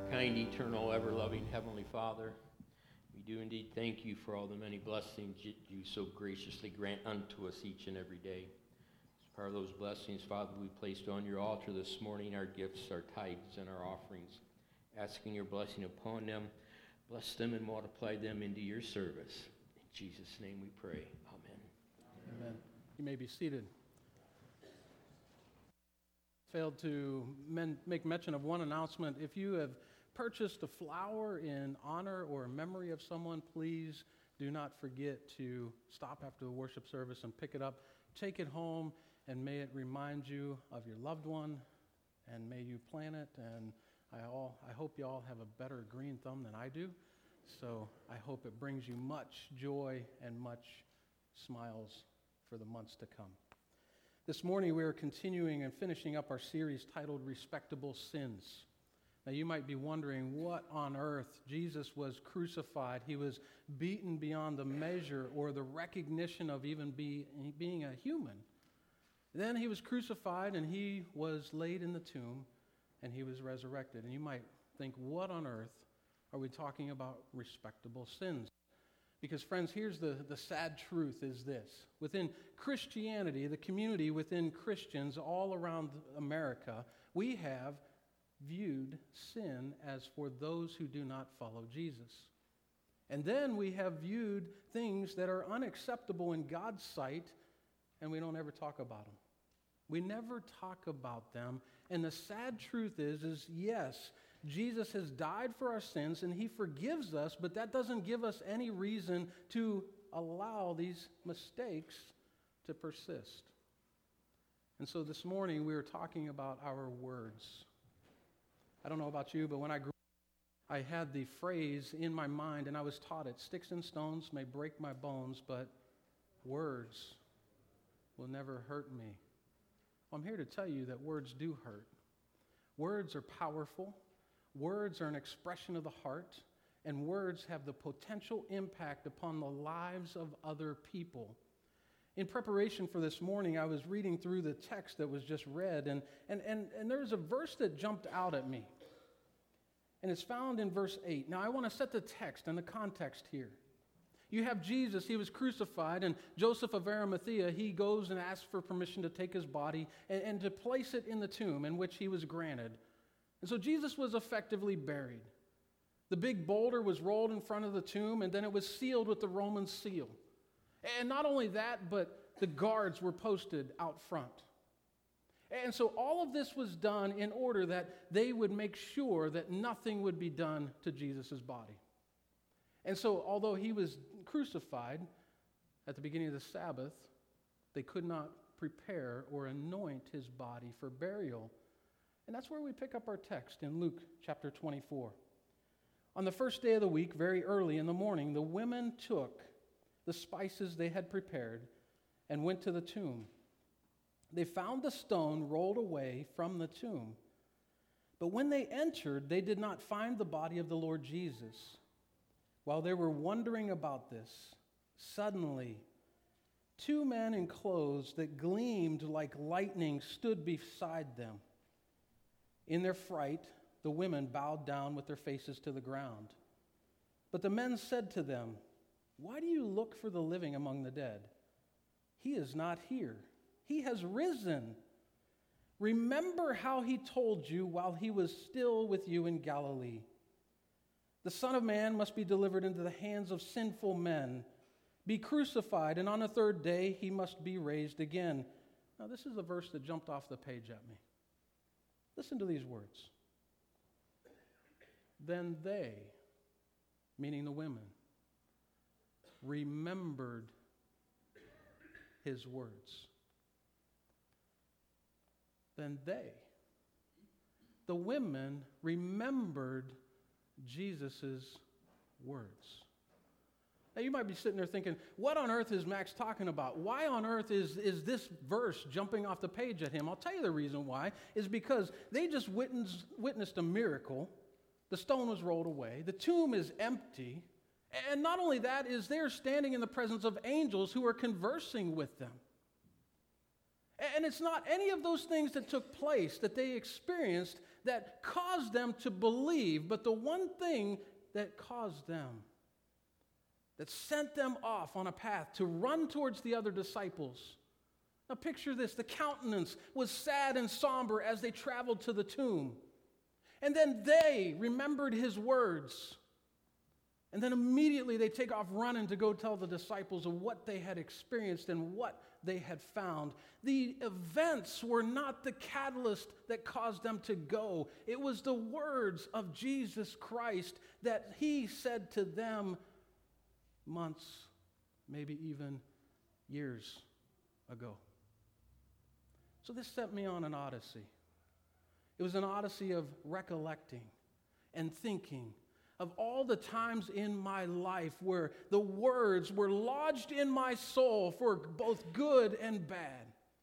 Kind, eternal, ever-loving Heavenly Father, we do indeed thank you for all the many blessings you so graciously grant unto us each and every day. As part of those blessings, Father, we placed on your altar this morning our gifts, our tithes, and our offerings, asking your blessing upon them. Bless them and multiply them into your service. In Jesus' name we pray. Amen. Amen. You may be seated. Failed to make mention of one announcement. If you have purchased a flower in honor or memory of someone, please do not forget to stop after the worship service and pick it up. Take it home, and may it remind you of your loved one, and may you plant it. And I hope you all have a better green thumb than I do, so I hope it brings you much joy and much smiles for the months to come. This morning we are continuing and finishing up our series titled Respectable Sins. Now you might be wondering, what on earth? Jesus was crucified. He was beaten beyond the measure or the recognition of even being a human. Then he was crucified and he was laid in the tomb and he was resurrected. And you might think, what on earth are we talking about respectable sins? Because friends, here's the sad truth is this. Within Christianity, the community within Christians all around America, we have viewed sin as for those who do not follow Jesus. And then we have viewed things that are unacceptable in God's sight, and we don't ever talk about them. We never talk about them. And the sad truth is yes, Jesus has died for our sins and he forgives us, but that doesn't give us any reason to allow these mistakes to persist. And so this morning we were talking about our words. I don't know about you, but when I grew up, I had the phrase in my mind, and I was taught it: sticks and stones may break my bones, but words will never hurt me. Well, I'm here to tell you that words do hurt. Words are powerful. Words are an expression of the heart, and words have the potential impact upon the lives of other people. In preparation for this morning, I was reading through the text that was just read, and there's a verse that jumped out at me. And it's found in verse 8. Now, I want to set the text and the context here. You have Jesus, he was crucified, and Joseph of Arimathea, he goes and asks for permission to take his body and to place it in the tomb, in which he was granted. And so Jesus was effectively buried. The big boulder was rolled in front of the tomb, and then it was sealed with the Roman seal. And not only that, but the guards were posted out front. And so all of this was done in order that they would make sure that nothing would be done to Jesus' body. And so although he was crucified at the beginning of the Sabbath, they could not prepare or anoint his body for burial. And that's where we pick up our text in Luke chapter 24. On the first day of the week, very early in the morning, the women took the spices they had prepared and went to the tomb. They found the stone rolled away from the tomb. But when they entered, they did not find the body of the Lord Jesus. While they were wondering about this, suddenly 2 men in clothes that gleamed like lightning stood beside them. In their fright, the women bowed down with their faces to the ground. But the men said to them, "Why do you look for the living among the dead? He is not here. He has risen. Remember how he told you while he was still with you in Galilee. The Son of Man must be delivered into the hands of sinful men, be crucified, and on the third day he must be raised again." Now this is a verse that jumped off the page at me. Listen to these words. Then they, meaning the women, remembered his words. Then they, the women, remembered Jesus' words. Now you might be sitting there thinking, what on earth is Max talking about? Why on earth is this verse jumping off the page at him? I'll tell you the reason why, is because they just witnessed a miracle. The stone was rolled away. The tomb is empty. And not only that, is they're standing in the presence of angels who are conversing with them. And it's not any of those things that took place that they experienced that caused them to believe, but the one thing that caused them, that sent them off on a path to run towards the other disciples. Now picture this, the countenance was sad and somber as they traveled to the tomb. And then they remembered his words. And then immediately they take off running to go tell the disciples of what they had experienced and what they had found. The events were not the catalyst that caused them to go. It was the words of Jesus Christ that he said to them months, maybe even years ago. So this set me on an odyssey. It was an odyssey of recollecting and thinking of all the times in my life where the words were lodged in my soul for both good and bad.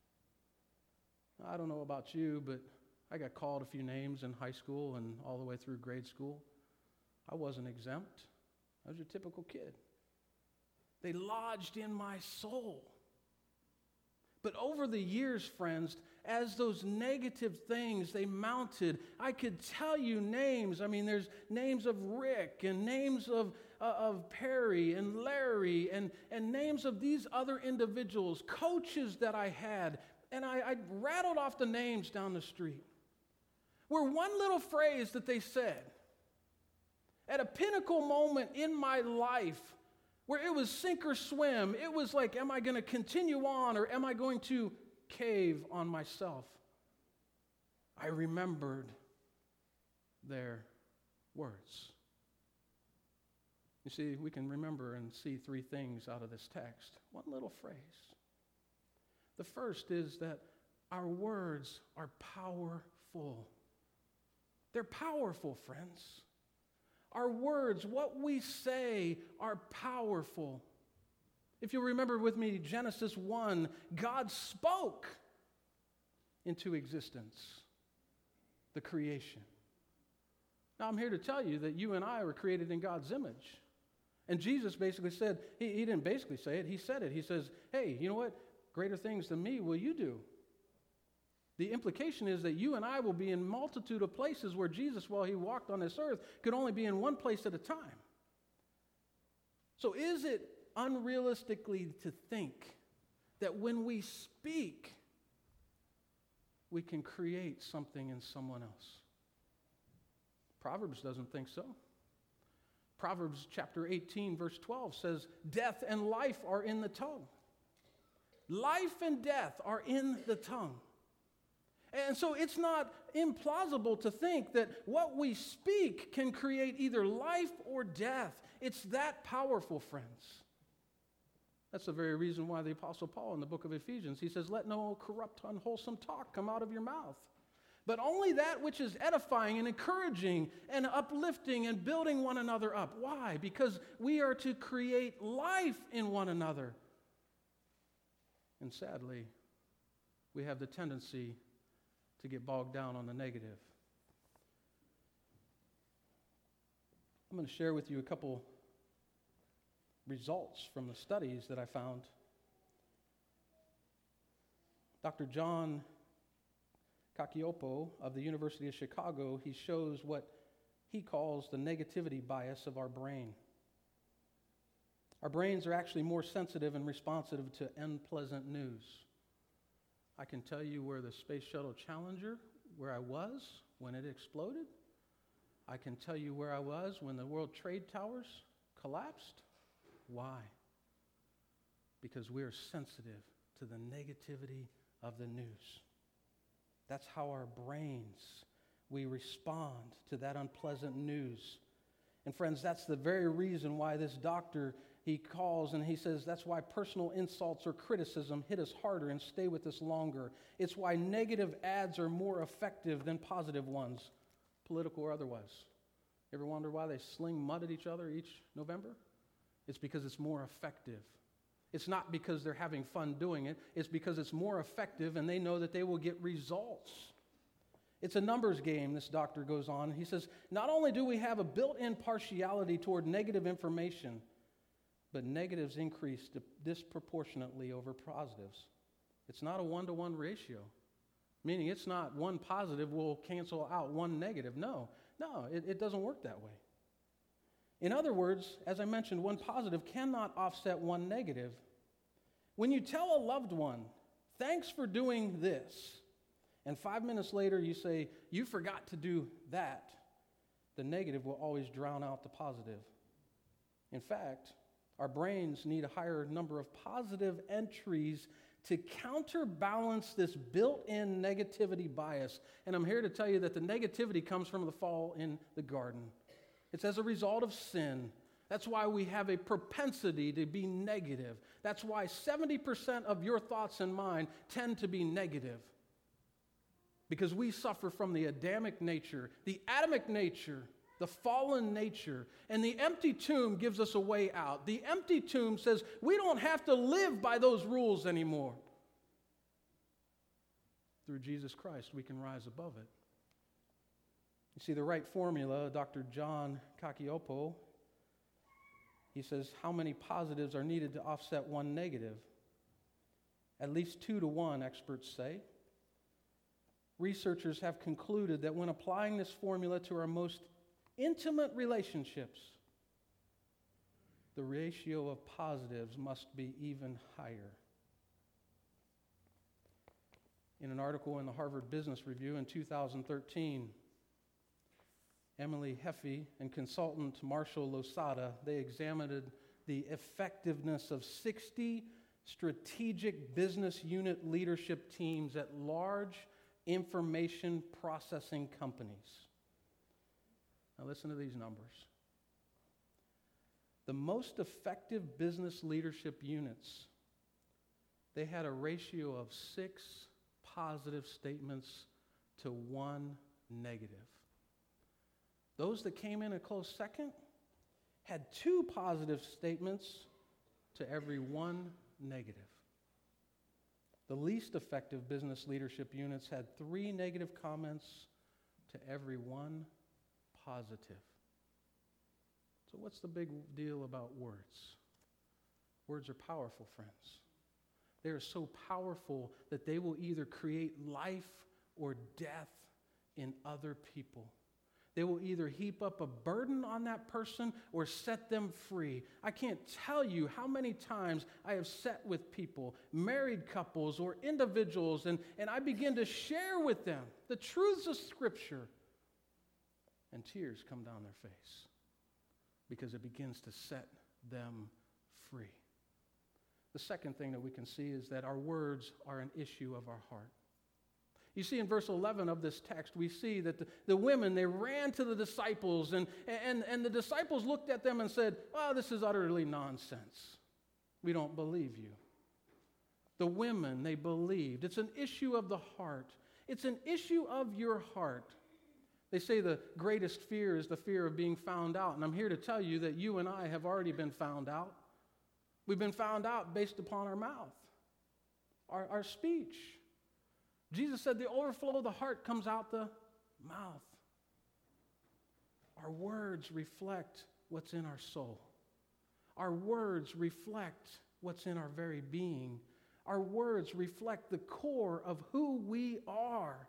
I don't know about you, but I got called a few names in high school and all the way through grade school. I wasn't exempt. I was your typical kid. They lodged in my soul. But over the years, friends, as those negative things, they mounted, I could tell you names. I mean, there's names of Rick and names of Perry and Larry and names of these other individuals, coaches that I had. And I rattled off the names down the street. Where one little phrase that they said, at a pinnacle moment in my life, where it was sink or swim, it was like, am I going to continue on or am I going to cave on myself? I remembered their words. You see, we can remember and see three things out of this text. One little phrase. The first is that our words are powerful. They're powerful, friends. Our words, what we say, are powerful. If you remember with me, Genesis 1, God spoke into existence the creation. Now, I'm here to tell you that you and I were created in God's image. And Jesus basically said, he didn't basically say it, he said it. He says, hey, you know what? Greater things than me will you do. The implication is that you and I will be in multitude of places where Jesus, while he walked on this earth, could only be in one place at a time. So is it unrealistically to think that when we speak, we can create something in someone else? Proverbs doesn't think so. Proverbs chapter 18, verse 12 says, death and life are in the tongue. Life and death are in the tongue. And so it's not implausible to think that what we speak can create either life or death. It's that powerful, friends. That's the very reason why the Apostle Paul in the book of Ephesians, he says, let no corrupt, unwholesome talk come out of your mouth, but only that which is edifying and encouraging and uplifting and building one another up. Why? Because we are to create life in one another. And sadly, we have the tendency to get bogged down on the negative. I'm going to share with you a couple results from the studies that I found. Dr. John Cacioppo of the University of Chicago, he shows what he calls the negativity bias of our brain. Our brains are actually more sensitive and responsive to unpleasant news. I can tell you where the Space Shuttle Challenger, where I was when it exploded. I can tell you where I was when the World Trade Towers collapsed. Why? Because we are sensitive to the negativity of the news. That's how our brains, we respond to that unpleasant news. And friends, that's the very reason why this doctor, he calls and he says that's why personal insults or criticism hit us harder and stay with us longer. It's why negative ads are more effective than positive ones, political or otherwise. Ever wonder why they sling mud at each other each November? It's because it's more effective. It's not because they're having fun doing it. It's because it's more effective and they know that they will get results. It's a numbers game, this doctor goes on. He says, not only do we have a built-in partiality toward negative information, but negatives increase disproportionately over positives. It's not a one-to-one ratio. Meaning it's not one positive will cancel out one negative. No, it doesn't work that way. In other words, as I mentioned, one positive cannot offset one negative. When you tell a loved one, thanks for doing this, and 5 minutes later you say, you forgot to do that, the negative will always drown out the positive. In fact, our brains need a higher number of positive entries to counterbalance this built-in negativity bias. And I'm here to tell you that the negativity comes from the fall in the garden. It's as a result of sin. That's why we have a propensity to be negative. That's why 70% of your thoughts and mine tend to be negative. Because we suffer from the Adamic nature, the Adamic nature, the fallen nature. And the empty tomb gives us a way out. The empty tomb says we don't have to live by those rules anymore. Through Jesus Christ, we can rise above it. You see, the right formula, Dr. John Cacioppo, he says, how many positives are needed to offset one negative? At least 2 to 1, experts say. Researchers have concluded that when applying this formula to our most intimate relationships, the ratio of positives must be even higher. In an article in the Harvard Business Review in 2013, Emily Heffey and consultant Marshall Losada, they examined the effectiveness of 60 strategic business unit leadership teams at large information processing companies. Now listen to these numbers. The most effective business leadership units, they had a ratio of 6 positive statements to 1 negative. Those that came in a close second had 2 positive statements to every 1 negative. The least effective business leadership units had 3 negative comments to every 1 positive. So what's the big deal about words? Words are powerful, friends. They are so powerful that they will either create life or death in other people. They will either heap up a burden on that person or set them free. I can't tell you how many times I have sat with people, married couples or individuals, and I begin to share with them the truths of Scripture, and tears come down their face because it begins to set them free. The second thing that we can see is that our words are an issue of our heart. You see, in verse 11 of this text, we see that the women, they ran to the disciples, and the disciples looked at them and said, "Oh, this is utterly nonsense. We don't believe you." The women, they believed. It's an issue of the heart. It's an issue of your heart. They say the greatest fear is the fear of being found out, and I'm here to tell you that you and I have already been found out. We've been found out based upon our mouth, our speech. Jesus said the overflow of the heart comes out the mouth. Our words reflect what's in our soul. Our words reflect what's in our very being. Our words reflect the core of who we are.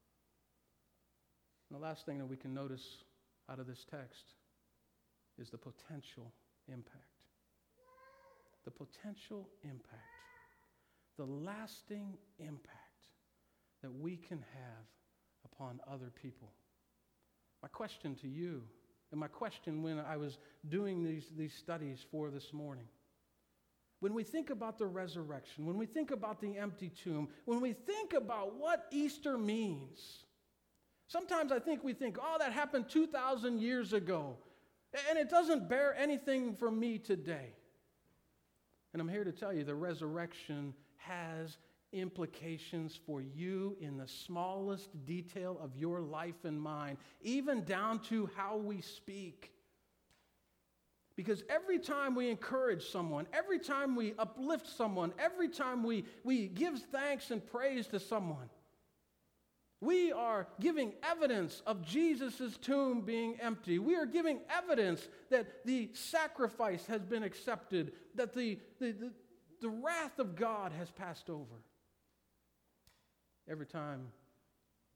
And the last thing that we can notice out of this text is the potential impact. The potential impact. The lasting impact that we can have upon other people. My question to you, and my question when I was doing these studies for this morning, when we think about the resurrection, when we think about the empty tomb, when we think about what Easter means, sometimes I think we think, oh, that happened 2,000 years ago, and it doesn't bear anything from me today. And I'm here to tell you the resurrection has implications for you in the smallest detail of your life and mine, even down to how we speak. Because every time we encourage someone, every time we uplift someone, every time we give thanks and praise to someone, we are giving evidence of Jesus' tomb being empty. We are giving evidence that the sacrifice has been accepted, that the wrath of God has passed over. Every time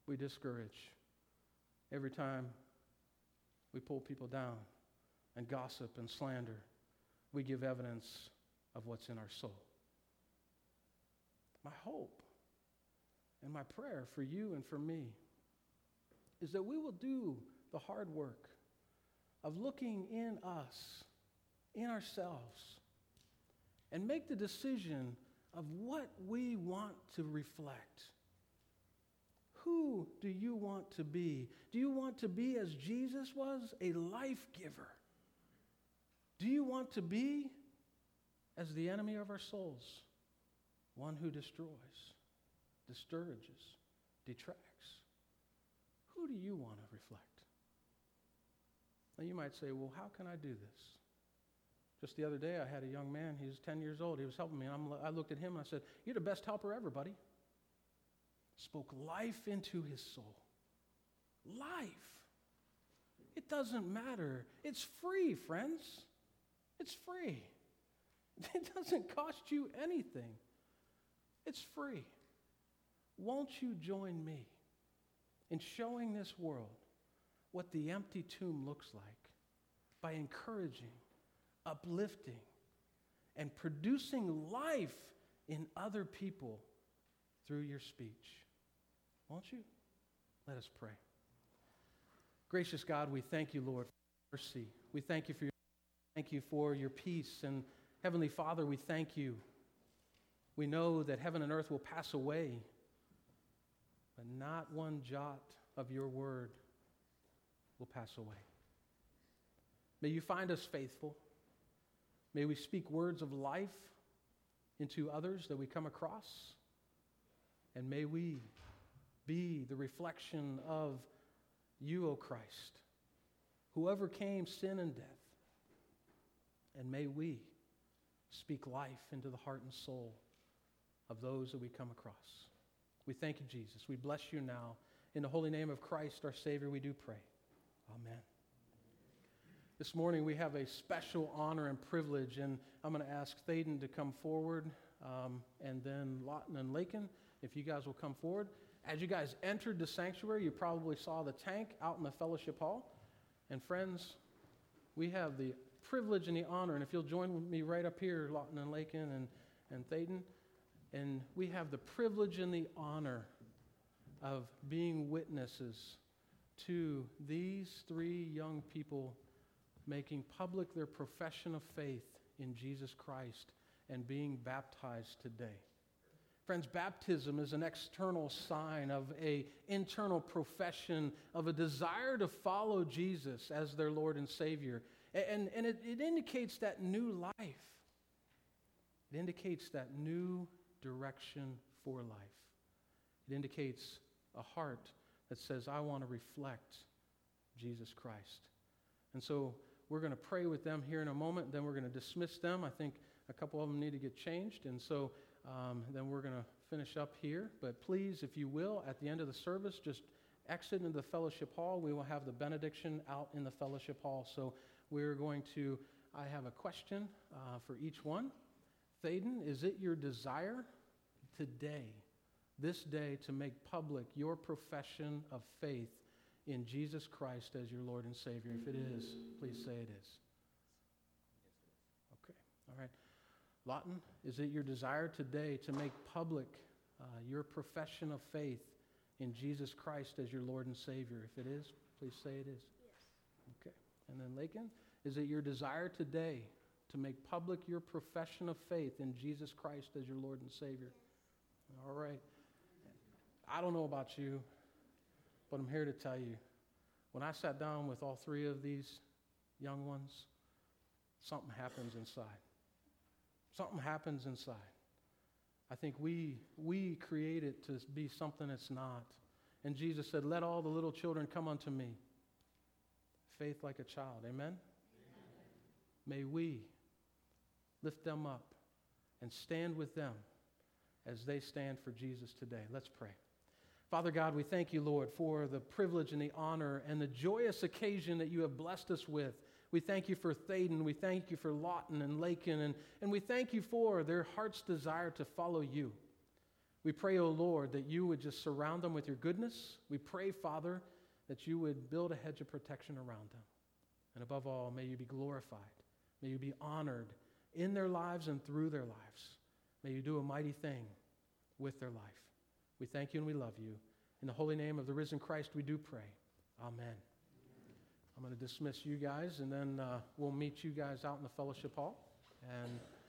we discourage. Every time we pull people down and gossip and slander, we give evidence of what's in our soul. My hope and my prayer for you and for me is that we will do the hard work of looking in us, in ourselves, and make the decision of what we want to reflect. Who do you want to be? Do you want to be as Jesus was, a life giver? Do you want to be as the enemy of our souls, one who destroys, discourages, detracts? Who do you want to reflect? Now you might say, well, how can I do this? Just the other day, I had a young man, he was 10 years old, he was helping me, and I looked at him and I said, you're the best helper ever, buddy. Spoke life into his soul. Life. It doesn't matter. It's free, friends. It's free. It doesn't cost you anything. It's free. Won't you join me in showing this world what the empty tomb looks like by encouraging, uplifting, and producing life in other people through your speech? Won't you? Let us pray. Gracious God, we thank you, Lord, for mercy. We thank you for your peace. And Heavenly Father, we thank you. We know that heaven and earth will pass away, but not one jot of your word will pass away. May you find us faithful. May we speak words of life into others that we come across. And may we be the reflection of you, O Christ, who overcame sin and death. And may we speak life into the heart and soul of those that we come across. We thank you, Jesus. We bless you now. In the holy name of Christ, our Savior, we do pray. Amen. This morning we have a special honor and privilege, and I'm going to ask Thaden to come forward, and then Lawton and Lakin, if you guys will come forward. As you guys entered the sanctuary, you probably saw the tank out in the fellowship hall. And friends, we have the privilege and the honor, and if you'll join me right up here, Lawton and Lakin and Thaden, and we have the privilege and the honor of being witnesses to these three young people making public their profession of faith in Jesus Christ and being baptized today. Friends, baptism is an external sign of an internal profession of a desire to follow Jesus as their Lord and Savior. And it indicates that new life. It indicates that new direction for life. It indicates a heart that says, I want to reflect Jesus Christ. And so we're going to pray with them here in a moment. Then we're going to dismiss them. I think a couple of them need to get changed. And so then we're going to finish up here. But please, if you will, at the end of the service, just exit into the fellowship hall. We will have the benediction out in the fellowship hall. So we're going to, I have a question for each one. Thaden, is it your desire today, this day, to make public your profession of faith in Jesus Christ as your Lord and Savior? If it is, please say it is. Okay, all right. Lawton, is it your desire today to make public your profession of faith in Jesus Christ as your Lord and Savior? If it is, please say it is. Yes. Okay. And then Lakin, is it your desire today to make public your profession of faith in Jesus Christ as your Lord and Savior? All right. I don't know about you, but I'm here to tell you, when I sat down with all three of these young ones, something happens inside. Something happens inside. I think we create it to be something it's not. And Jesus said, let all the little children come unto me. Faith like a child. Amen? Amen. May we lift them up and stand with them as they stand for Jesus today. Let's pray. Father God, we thank you, Lord, for the privilege and the honor and the joyous occasion that you have blessed us with. We thank you for Thaden. We thank you for Lawton and Lakin. And we thank you for their heart's desire to follow you. We pray, O Lord, that you would just surround them with your goodness. We pray, Father, that you would build a hedge of protection around them. And above all, may you be glorified. May you be honored in their lives and through their lives. May you do a mighty thing with their life. We thank you and we love you. In the holy name of the risen Christ, we do pray. Amen. I'm going to dismiss you guys, and then we'll meet you guys out in the fellowship hall. And